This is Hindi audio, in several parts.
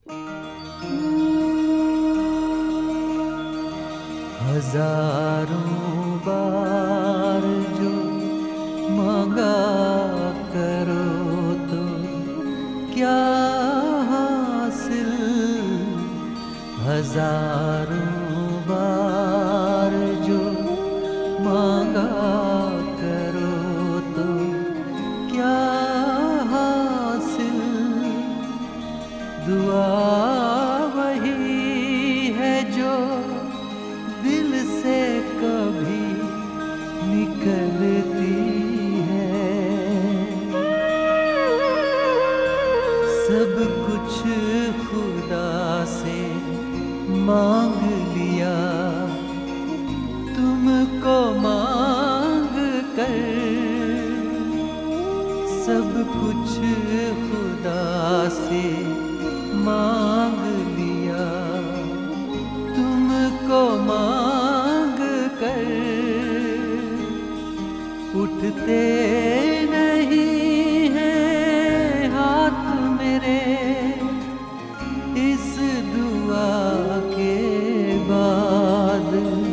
हजारों बार जो मांगा करो तो क्या हासिल, हजारों बार जो मांगा करो तो क्या हासिल, दुआ वही है जो दिल से कभी निकलती है। सब कुछ खुदा से मांग लिया तुमको मांग कर, सब कुछ खुदा से मांग लिया तुमको मांग कर, उठते नहीं हैं हाथ मेरे इस दुआ के बाद।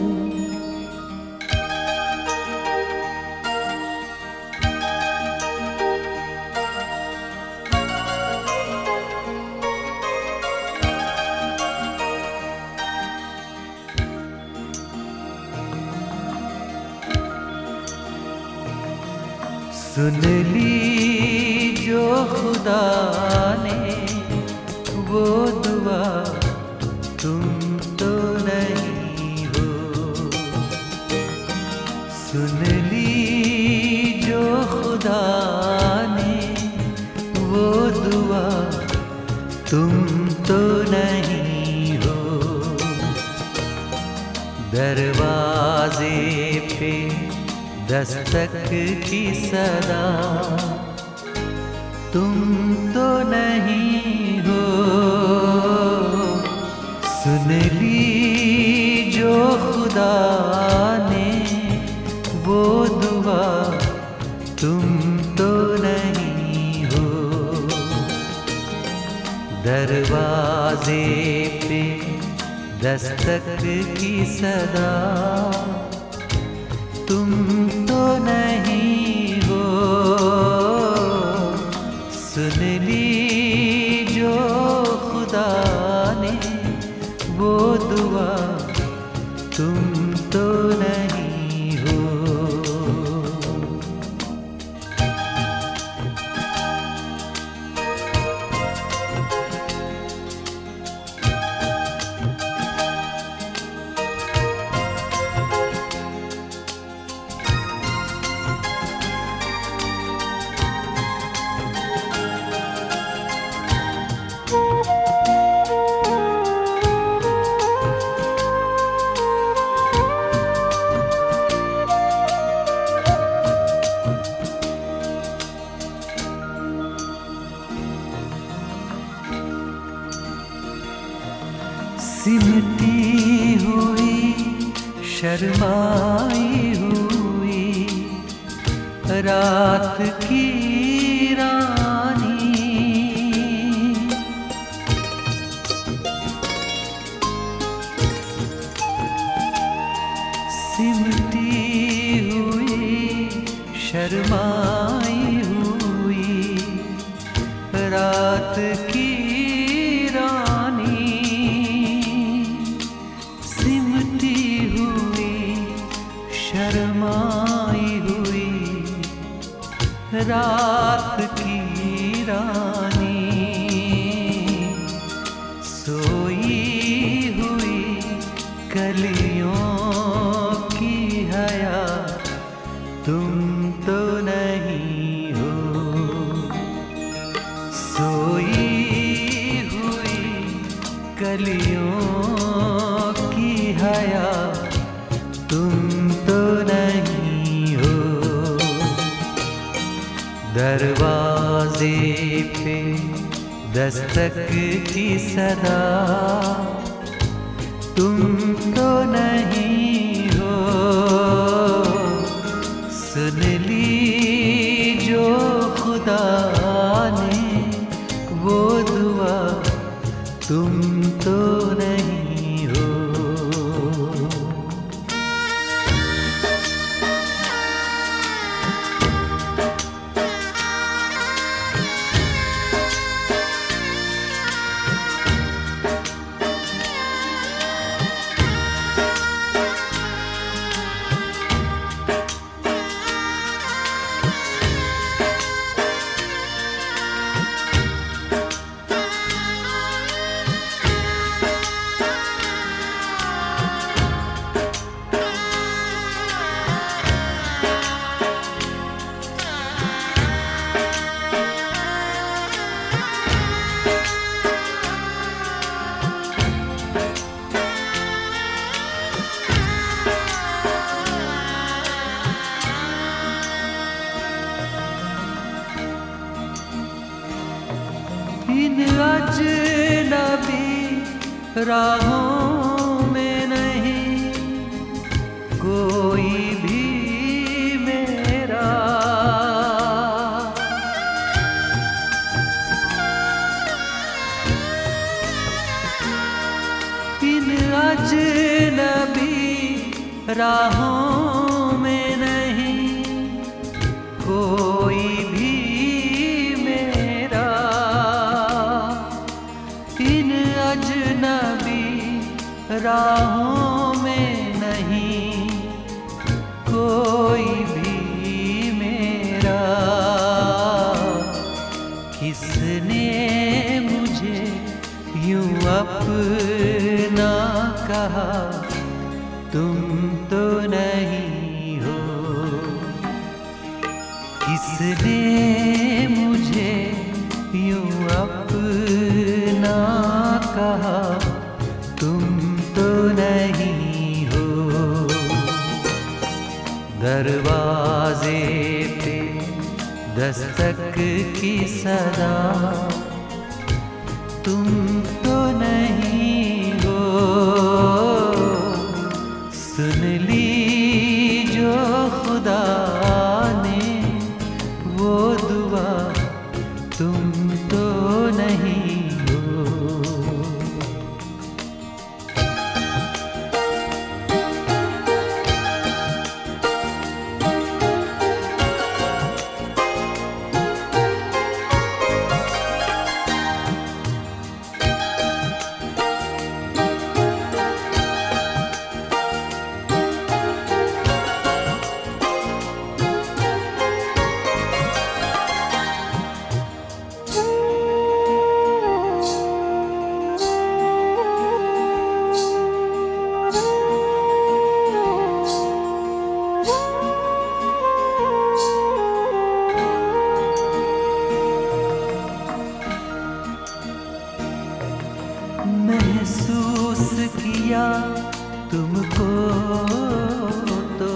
सुन ली जो खुदा ने वो दुआ तुम तो नहीं हो, सुन ली जो खुदा ने वो दुआ तुम तो नहीं हो। दरवाजे पे दस्तक की सदा तुम तो नहीं हो, सुन ली जो खुदा ने वो दुआ तुम तो नहीं हो। दरवाजे पे दस्तक की सदा तुम तो नहीं हो, सुन ली जो खुदा ने वो दुआ तुम तो नहीं हो। सिमटी हुई शर्माई हुई रात की रानी, सिमटी हुई शर्माई हुई रात की शर्माई हुई रात की रानी, सोई हुई कलियों की हया तुम तो नहीं हो, सोई हुई कलियों की हया तुम तो नहीं हो। दरवाजे पे दस्तक की सदा तुम तो नहीं हो, सुन ली जो खुदा ने वो दुआ तुम तो नहीं हो। इन अजनबी राहों में नहीं कोई भी मेरा, इन अजनबी राहों में नहीं कोई भी मेरा, इन अजनबी राहों में नहीं कोई भी मेरा। किसने मुझे यूं अपना कहा, तुम तो नहीं हो। किसने मुझे यूं अपना कहा, तुम तो नहीं हो। दरवाजे पे दस्तक की सदा, तुम तो नहीं हो। सुन ली जो खुदा ने वो दुआ, तुम तो नहीं हो। महसूस किया तुमको तो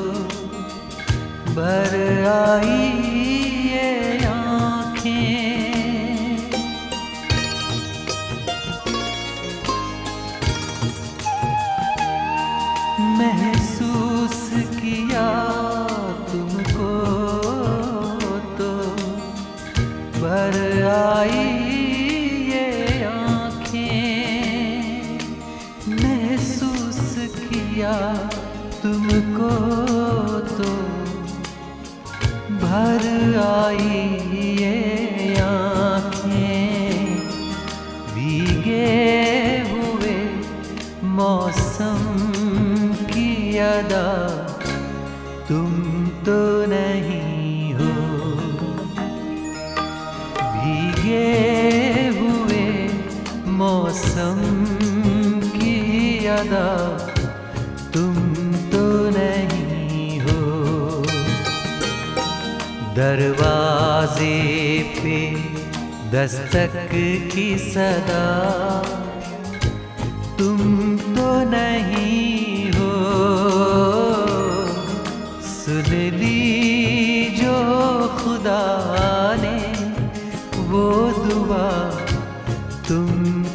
भर आई ये आँखें, महसूस किया तुमको तो भर आई तुमको तो भर आई ये आँखें। भीगे हुए मौसम की अदा, तुम तो नहीं हो। भीगे हुए मौसम की अदा, तुम तो नहीं हो। दरवाजे पे दस्तक की सदा, तुम तो नहीं हो। सुन ली जो खुदा ने वो दुआ, तुम